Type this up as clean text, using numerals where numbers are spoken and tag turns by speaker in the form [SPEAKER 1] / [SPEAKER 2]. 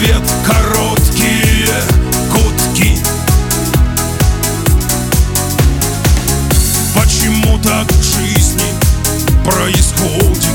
[SPEAKER 1] ответ короткие гудки. Почему так в жизни происходит?